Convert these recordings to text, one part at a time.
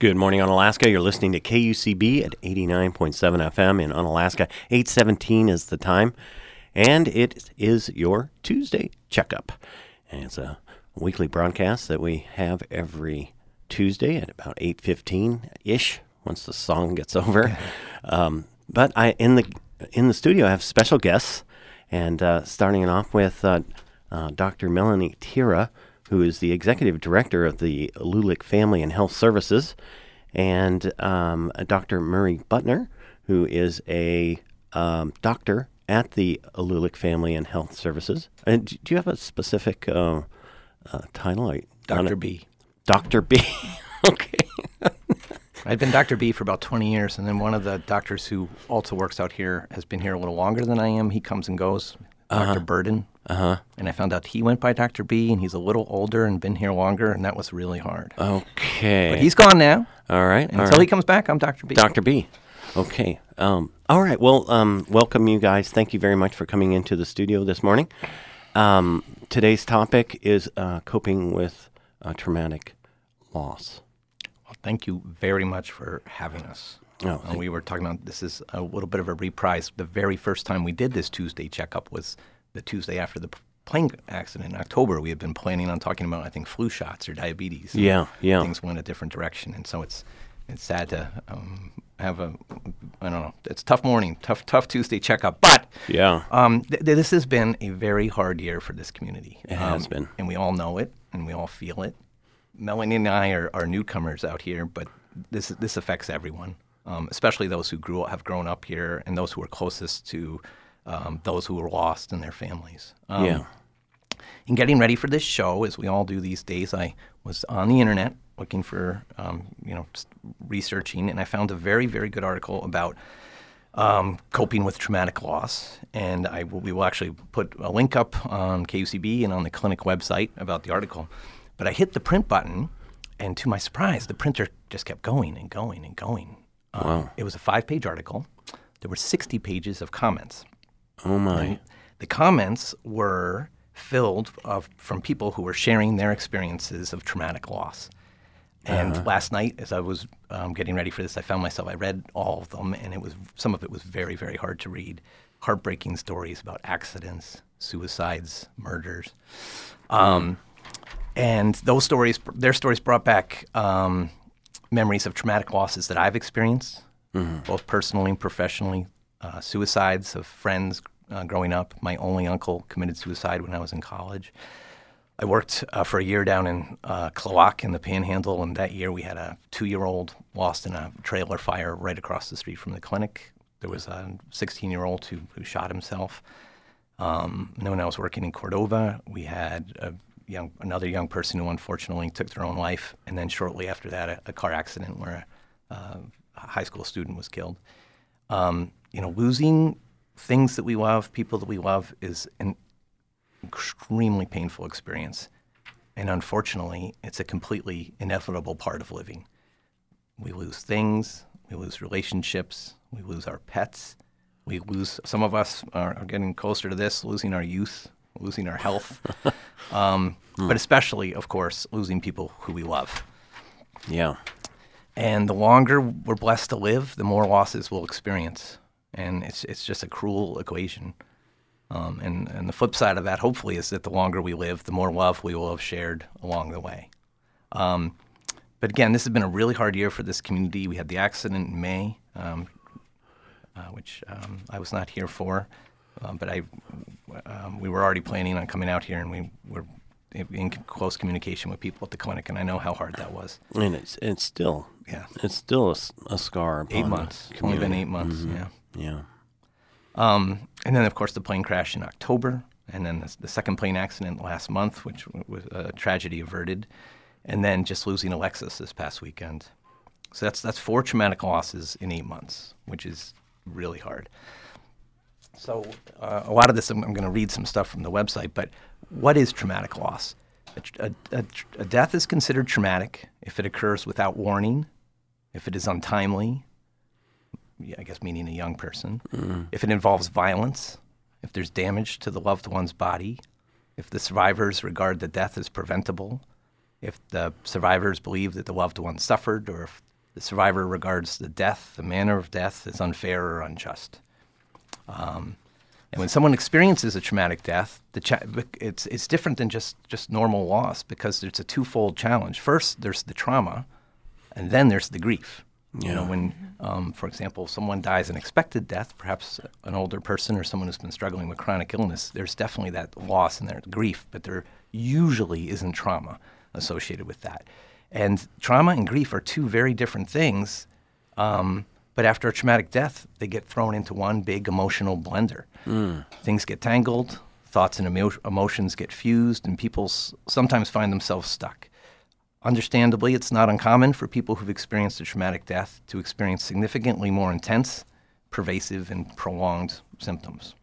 Good morning, Unalaska. You're listening to KUCB at 89.7 FM in Unalaska. 8:17 is the time, and it is your Tuesday checkup. And it's a weekly broadcast that we have every Tuesday at about 8:15-ish, once the song gets over. But in the studio, I have special guests, and starting it off with Dr. Melanie Tira, who is the Executive Director of the Lulick Family and Health Services, and Dr. Murray Butner, who is a doctor at the Lulick Family and Health Services. And do you have a specific title? Dr. B. Dr. B. Okay. I've been Dr. B for about 20 years, and then one of the doctors who also works out here has been here a little longer than I am. He comes and goes, Dr. Burden. And I found out he went by Dr. B, and he's a little older and been here longer, and that was really hard. Okay. But he's gone now. All right. And until he comes back, I'm Dr. B. Dr. B. Okay. All right. Well, welcome you guys. Thank you very much for coming into the studio this morning. Today's topic is coping with traumatic loss. Well, thank you very much for having us. We were talking about, this is a little bit of a reprise. The very first time we did this Tuesday checkup was the Tuesday after the plane accident in October. We had been planning on talking about, I think, flu shots or diabetes. Yeah. Things went a different direction, and so it's sad to have I don't know, it's a tough morning, tough Tuesday checkup. But this has been a very hard year for this community. It has been. And we all know it, and we all feel it. Melanie and I are newcomers out here, but this affects everyone, especially those who have grown up here and those who are closest to those who were lost and their families. In getting ready for this show, as we all do these days, I was on the internet looking for, researching, and I found a very, very good article about coping with traumatic loss. And we will actually put a link up on KUCB and on the clinic website about the article. But I hit the print button, and to my surprise, the printer just kept going and going and going. Wow. It was a 5-page article. There were 60 pages of comments. Oh, my. And the comments were filled from people who were sharing their experiences of traumatic loss. And last night, as I was getting ready for this, I read all of them, and some of it was very, very hard to read. Heartbreaking stories about accidents, suicides, murders. And their stories brought back memories of traumatic losses that I've experienced, both personally and professionally. Suicides of friends growing up. My only uncle committed suicide when I was in college. I worked for a year down in Klawock in the Panhandle, and that year we had a 2-year-old lost in a trailer fire right across the street from the clinic. There was a 16-year-old who shot himself. And then when I was working in Cordova, we had another young person who unfortunately took their own life, and then shortly after that, a car accident where a high school student was killed. Losing things that we love, people that we love, is an extremely painful experience. And unfortunately, it's a completely inevitable part of living. We lose things, we lose relationships, we lose our pets, some of us are getting closer to this, losing our youth, losing our health, but especially, of course, losing people who we love. Yeah. And the longer we're blessed to live, the more losses we'll experience. And it's just a cruel equation. And the flip side of that, hopefully, is that the longer we live, the more love we will have shared along the way. But again, this has been a really hard year for this community. We had the accident in May, which I was not here for, but we were already planning on coming out here, and we were in close communication with people at the clinic, and I know how hard that was. And it's still a scar. 8 months. It's only been 8 months. Yeah. And then, of course, the plane crash in October, and then the second plane accident last month, which was a tragedy averted, and then just losing Alexis this past weekend. So that's 4 traumatic losses in 8 months, which is really hard. So a lot of this, I'm going to read some stuff from the website, but what is traumatic loss? A death is considered traumatic if it occurs without warning, if it is untimely, I guess meaning a young person, if it involves violence, if there's damage to the loved one's body, if the survivors regard the death as preventable, if the survivors believe that the loved one suffered, or if The survivor regards the manner of death, as unfair or unjust. And when someone experiences a traumatic death, it's different than just normal loss, because it's a twofold challenge. First, there's the trauma, and then there's the grief. You know, when, for example, someone dies an expected death, perhaps an older person or someone who's been struggling with chronic illness, there's definitely that loss and that grief, but there usually isn't trauma associated with that. And trauma and grief are two very different things. But after a traumatic death, they get thrown into one big emotional blender. Things get tangled, thoughts and emotions get fused, and people sometimes find themselves stuck. Understandably, it's not uncommon for people who've experienced a traumatic death to experience significantly more intense, pervasive, and prolonged symptoms.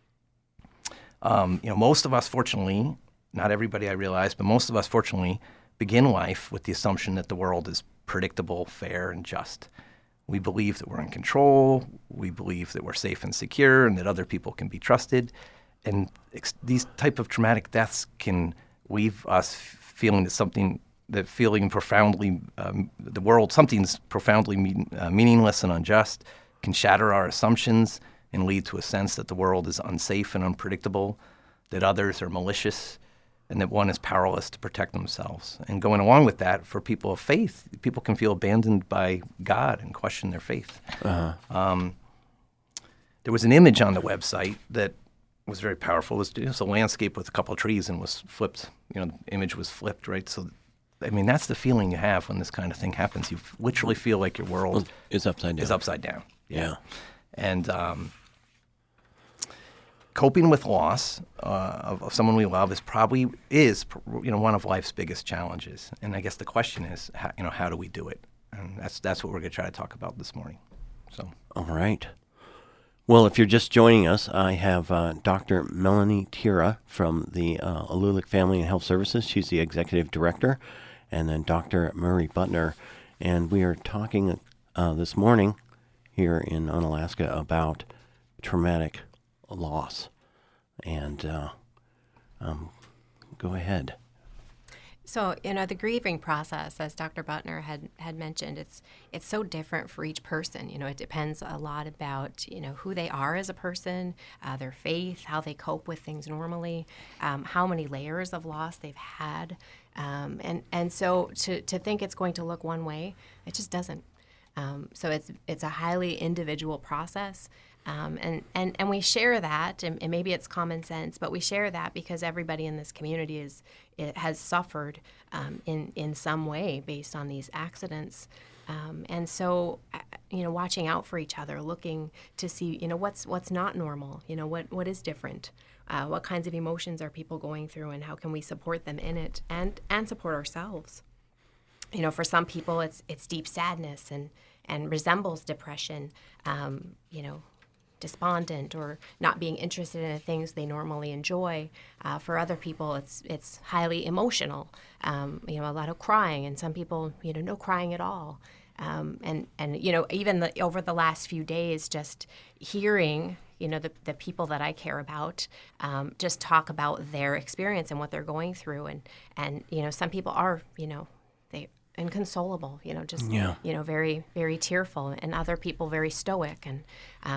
Most of us, fortunately, not everybody I realize, but most of us, fortunately, begin life with the assumption that the world is predictable, fair, and just. We believe that we're in control, we believe that we're safe and secure, and that other people can be trusted. And these type of traumatic deaths can leave us feeling profoundly, the world, something's profoundly meaningless and unjust, can shatter our assumptions and lead to a sense that the world is unsafe and unpredictable, that others are malicious, and that one is powerless to protect themselves. And going along with that, for people of faith, people can feel abandoned by God and question their faith. There was an image on the website that was very powerful. It was a landscape with a couple of trees and was flipped. The image was flipped, right? So, I mean, that's the feeling you have when this kind of thing happens. You literally feel like your world is upside down. Yeah. And coping with loss of someone we love is one of life's biggest challenges. And I guess the question is, how do we do it? And that's what we're going to try to talk about this morning. So. All right. Well, if you're just joining us, I have Dr. Melanie Tira from the Alulik Family and Health Services. She's the executive director, and then Dr. Murray Butner. And we are talking this morning here in Unalaska about traumatic loss. And go ahead. So, the grieving process, as Dr. Butner had mentioned, it's so different for each person. It depends a lot about, who they are as a person, their faith, how they cope with things normally, how many layers of loss they've had. And so to think it's going to look one way, it just doesn't. So it's a highly individual process. And we share that, and maybe it's common sense, but we share that because everybody in this community has suffered in some way based on these accidents. And so, watching out for each other, looking to see, what's not normal, what is different, what kinds of emotions are people going through, and how can we support them in it and support ourselves. For some people, it's deep sadness and resembles depression, despondent or not being interested in the things they normally enjoy. For other people, it's highly emotional, a lot of crying, and some people, no crying at all. And even over the last few days, just hearing, the people that I care about just talk about their experience and what they're going through. And some people are, they inconsolable, very, very tearful, and other people very stoic. And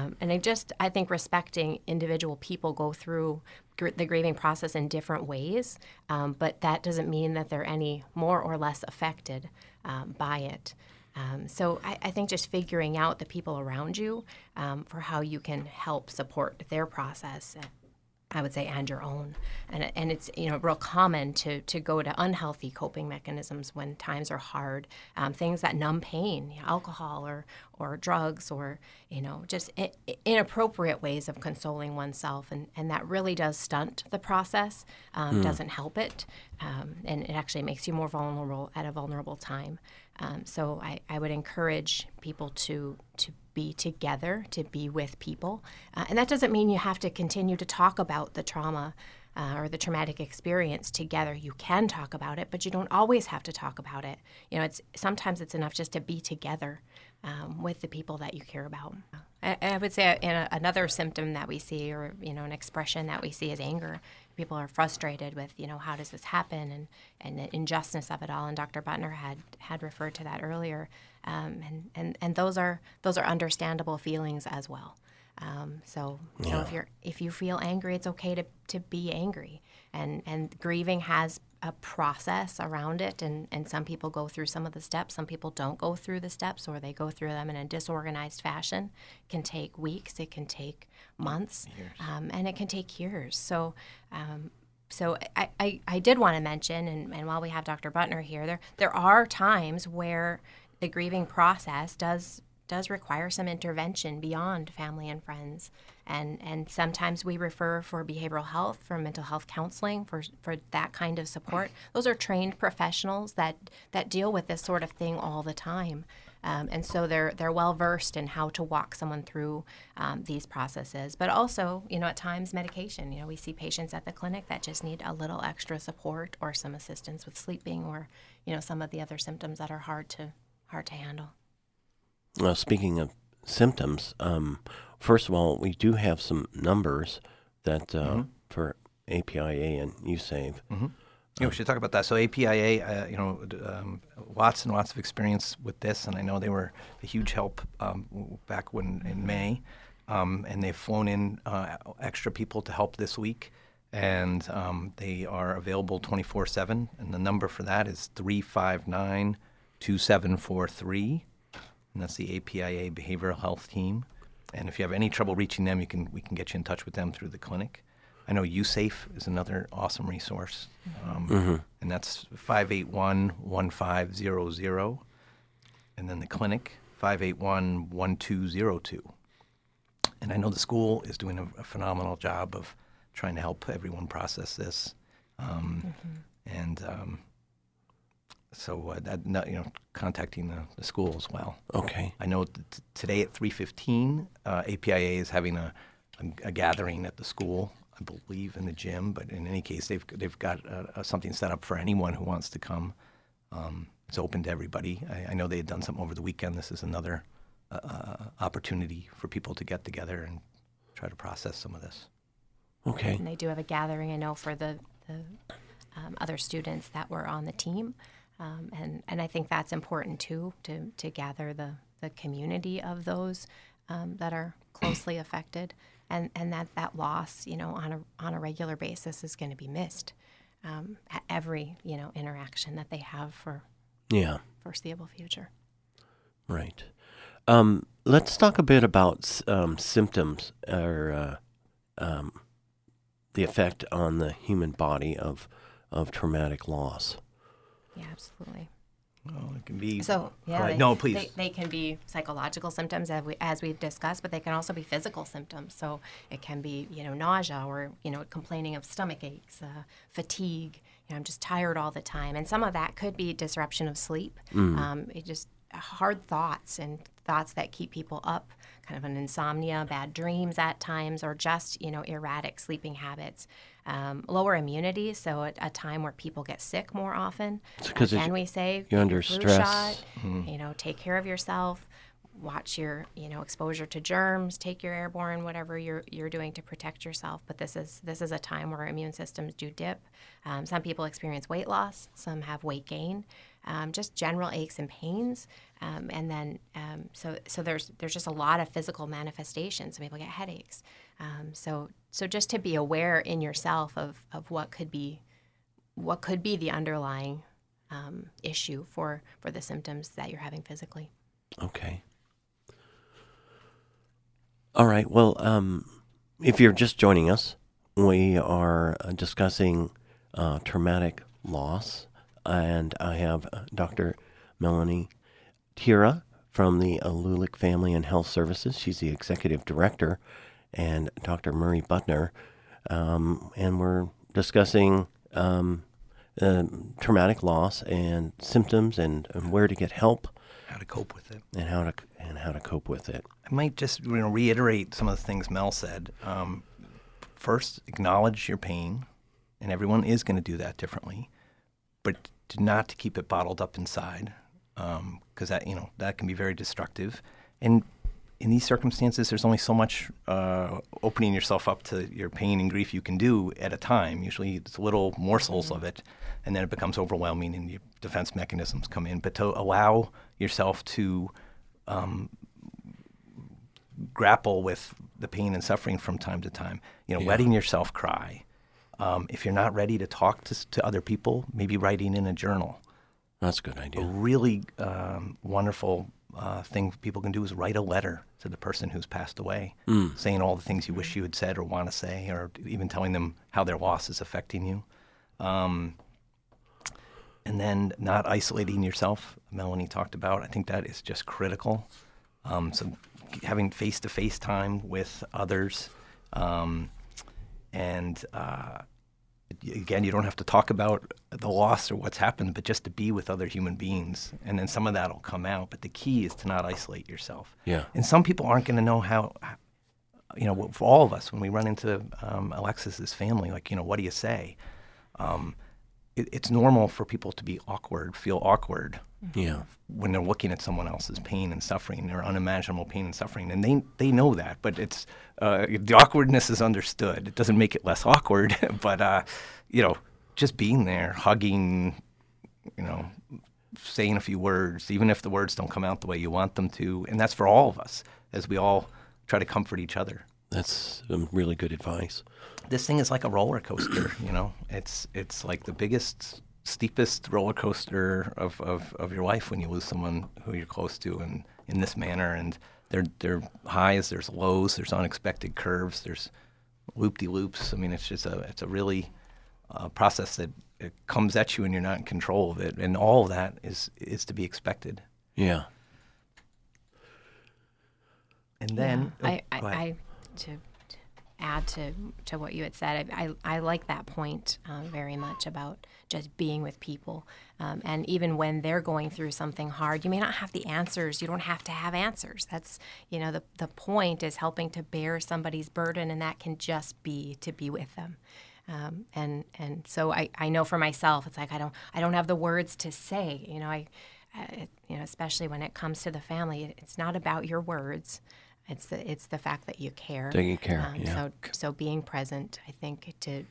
I think respecting individual people go through the grieving process in different ways, but that doesn't mean that they're any more or less affected by it. So I think just figuring out the people around you for how you can help support their process, I would say, and your own. And it's, real common to go to unhealthy coping mechanisms when times are hard, things that numb pain, alcohol or drugs, or, just inappropriate ways of consoling oneself. And that really does stunt the process, doesn't help it, and it actually makes you more vulnerable at a vulnerable time. So I would encourage people to be together, to be with people. And that doesn't mean you have to continue to talk about the trauma or the traumatic experience together. You can talk about it, but you don't always have to talk about it. Sometimes it's enough just to be together with the people that you care about. I would say another symptom that we see, or an expression that we see, is anger. People are frustrated with how does this happen, and the injustice of it all. And Dr. Butner had referred to that earlier. And those are understandable feelings as well. So if you feel angry, it's okay to be angry. And grieving has a process around it, and some people go through some of the steps, some people don't go through the steps, or they go through them in a disorganized fashion. It can take weeks, it can take months, and it can take years. So I did want to mention, and while we have Dr. Butner here, there are times where the grieving process does require some intervention beyond family and friends. And sometimes we refer for behavioral health, for mental health counseling, for that kind of support. Those are trained professionals that deal with this sort of thing all the time. And so they're well versed in how to walk someone through these processes. But also, at times medication. We see patients at the clinic that just need a little extra support or some assistance with sleeping, or some of the other symptoms that are hard to handle. Well, speaking of symptoms, first of all, we do have some numbers that for APIA and USAVE. We should talk about that. So APIA, lots and lots of experience with this, and I know they were a huge help back in May, and they've flown in extra people to help this week, and they are available 24/7, and the number for that is 359-2743. And that's the APIA Behavioral Health Team. And if you have any trouble reaching them, we can get you in touch with them through the clinic. I know USAFE is another awesome resource, and that's 581-1500. And then the clinic, 581-1202. And I know the school is doing a phenomenal job of trying to help everyone process this. So contacting the school as well. Okay. I know today at 3:15, APIA is having a gathering at the school, I believe, in the gym. But in any case, they've got something set up for anyone who wants to come. It's open to everybody. I know they had done something over the weekend. This is another opportunity for people to get together and try to process some of this. Okay. And they do have a gathering, I know, for the other students that were on the team. And I think that's important too, to gather the community of those that are closely affected, and that loss, on a regular basis is going to be missed at every interaction that they have for foreseeable future. Right. Let's talk a bit about symptoms or the effect on the human body of traumatic loss. Yeah, absolutely. Oh, it can be. So, yeah. Please. They can be psychological symptoms, as we've discussed, but they can also be physical symptoms. So it can be, nausea, or, complaining of stomach aches, fatigue. I'm just tired all the time. And some of that could be disruption of sleep. It just hard thoughts and thoughts that keep people up, kind of an insomnia, bad dreams at times, or just, erratic sleeping habits. Lower immunity, so at a time where people get sick more often. Can we say you're under flu stress? Shot, take care of yourself, watch your exposure to germs, take your airborne, whatever you're doing to protect yourself. But this is a time where immune systems do dip. Some people experience weight loss, some have weight gain, just general aches and pains, and then so there's just a lot of physical manifestations. Some people get headaches. So just to be aware in yourself of what could be the underlying issue for the symptoms that you're having physically. Okay. All right. Well, if you're just joining us, we are discussing traumatic loss, and I have Dr. Melanie Tira from the Alulik Family and Health Services. She's the executive director, and Dr. Murray Butner, and we're discussing traumatic loss and symptoms and where to get help, How to cope with it, and how to cope with it. I might just reiterate some of the things Mel said. First, acknowledge your pain, and everyone is going to do that differently, but not to keep it bottled up inside, because that can be very destructive. And in these circumstances, there's only so much opening yourself up to your pain and grief you can do at a time. Usually it's little morsels of it, and then it becomes overwhelming and your defense mechanisms come in. But to allow yourself to grapple with the pain and suffering from time to time, letting yourself cry. If you're not ready to talk to other people, maybe writing in a journal. That's a good A idea. really wonderful thing people can do is write a letter to the person who's passed away, saying all the things you wish you had said or want to say, or even telling them how their loss is affecting you. And then not isolating yourself, Melanie talked about. I think that is just critical. So having face-to-face time with others. Again, you don't have to talk about the loss or what's happened, but just to be with other human beings. And then some of that will come out. But the key is to not isolate yourself. Yeah. And some people aren't going to know how, for all of us, when we run into Alexis's family, what do you say? It's normal for people to be awkward, feel awkward. Yeah. When they're looking at someone else's pain and suffering, their unimaginable pain and suffering, and they know that, but it's the awkwardness is understood. It doesn't make it less awkward, but just being there, hugging, saying a few words, even if the words don't come out the way you want them to, and that's for all of us as we all try to comfort each other. That's some really good advice. This thing is like a roller coaster, It's like the biggest, steepest roller coaster of your life when you lose someone who you're close to, and in this manner. And there are highs, there's lows, there's unexpected curves, there's loop-de-loops. I mean, it's a really process that it comes at you and you're not in control of it, and all of that is to be expected. Yeah. And then to add to what you had said, I like that point very much about just being with people. And even when they're going through something hard, you may not have the answers. You don't have to have answers. That's, the point is helping to bear somebody's burden, and that can just be to be with them. And so I know for myself, it's like I don't have the words to say. Especially when it comes to the family, it's not about your words. It's the fact that you care. That you care, yeah. So being present, I think, to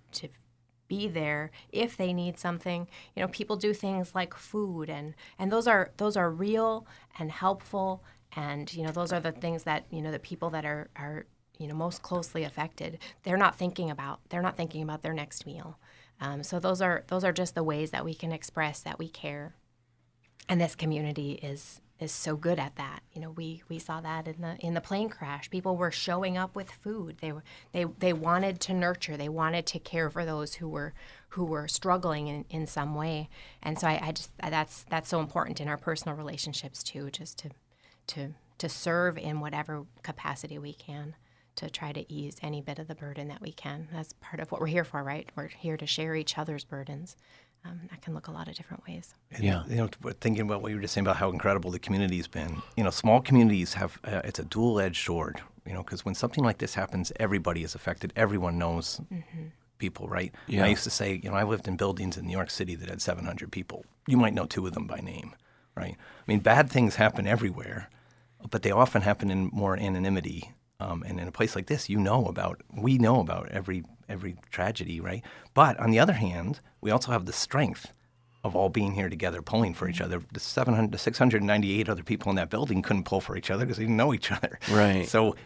be there if they need something. People do things like food, and those are real and helpful, and those are the things that the people that are most closely affected, they're not thinking about their next meal. So those are just the ways that we can express that we care, and this community is so good at that. We saw that in the plane crash. People were showing up with food. They wanted to nurture. They wanted to care for those who were struggling in some way. And so I just that's so important in our personal relationships too, just to serve in whatever capacity we can, to try to ease any bit of the burden that we can. That's part of what we're here for, right? We're here to share each other's burdens. That can look a lot of different ways. Yeah. Thinking about what you were just saying about how incredible the community's been. Small communities have, it's a dual-edged sword, because when something like this happens, everybody is affected. Everyone knows people, right? Yeah. I used to say, I lived in buildings in New York City that had 700 people. You might know 2 of them by name, right? I mean, bad things happen everywhere, but they often happen in more anonymity. And in a place like this, we know about every tragedy, right? But on the other hand, we also have the strength of all being here together, pulling for each other. The 698 other people in that building couldn't pull for each other because they didn't know each other. Right. So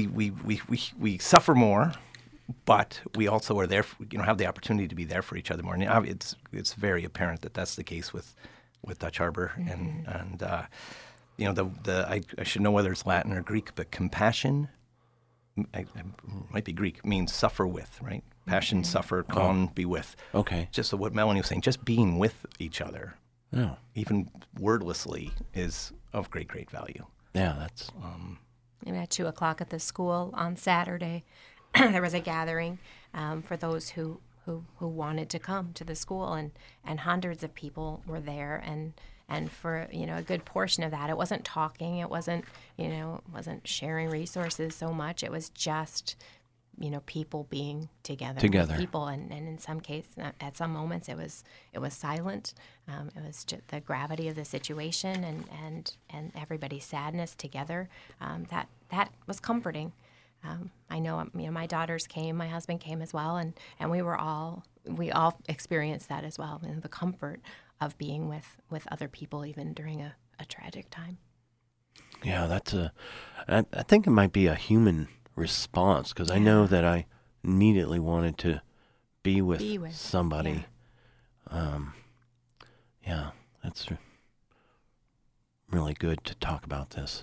we suffer more, but we also are there, have the opportunity to be there for each other more. And it's very apparent that that's the case with Dutch Harbor, and I should know whether it's Latin or Greek, but compassion. I might be Greek, means suffer with, right? Passion, suffer, con, be with. Okay. Just so what Melanie was saying, just being with each other, even wordlessly, is of great, great value. Yeah, that's... And at 2:00 at the school on Saturday, there was a gathering for those who wanted to come to the school, and hundreds of people were there, and for a good portion of that, it wasn't talking, it wasn't sharing resources so much. It was just people being together. Together. With people, and in some cases, at some moments, it was silent. It was just the gravity of the situation and everybody's sadness together. That was comforting. I know, my daughters came, my husband came as well, and we all experienced that as well. The comfort of being with other people, even during a tragic time. Yeah, I think it might be a human response, because I know that I immediately wanted to be with somebody. Yeah, that's really good to talk about this.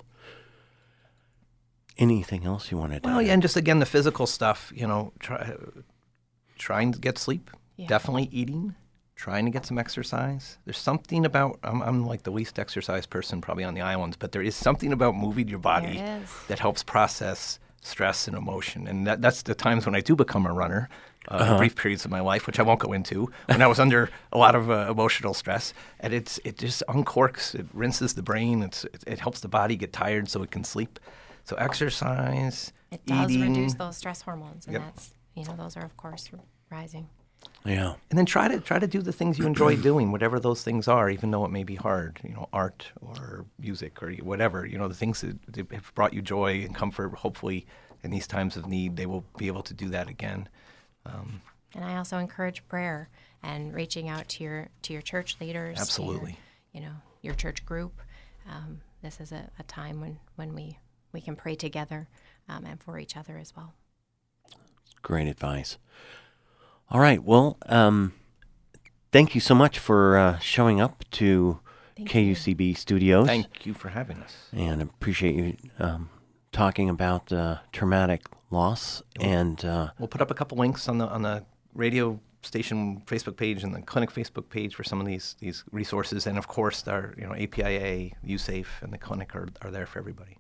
Anything else you wanted to add? Well, yeah, and just again the physical stuff. Trying to get sleep. Yeah. Definitely eating. Trying to get some exercise. There's something about I'm like the least exercise person probably on the islands, but there is something about moving your body that helps process stress and emotion, and that's the times when I do become a runner. Brief periods of my life, which I won't go into, when I was under a lot of emotional stress, and it just uncorks, it rinses the brain, it helps the body get tired so it can sleep. So exercise, It does eating, reduce those stress hormones, and that's those are of course rising. Yeah. and then try to do the things you enjoy doing, whatever those things are, even though it may be hard. Art or music or whatever. The things that have brought you joy and comfort. Hopefully, in these times of need, they will be able to do that again. And I also encourage prayer and reaching out to your church leaders. Absolutely. Your church group. This is a time when we can pray together and for each other as well. Great advice. All right. Well, thank you so much for showing up to KUCB Studios. Thank you for having us. And appreciate you talking about traumatic loss. And We'll put up a couple links on the radio station Facebook page and the clinic Facebook page for some of these resources. And of course, our APIA, USAFE, and the clinic are there for everybody.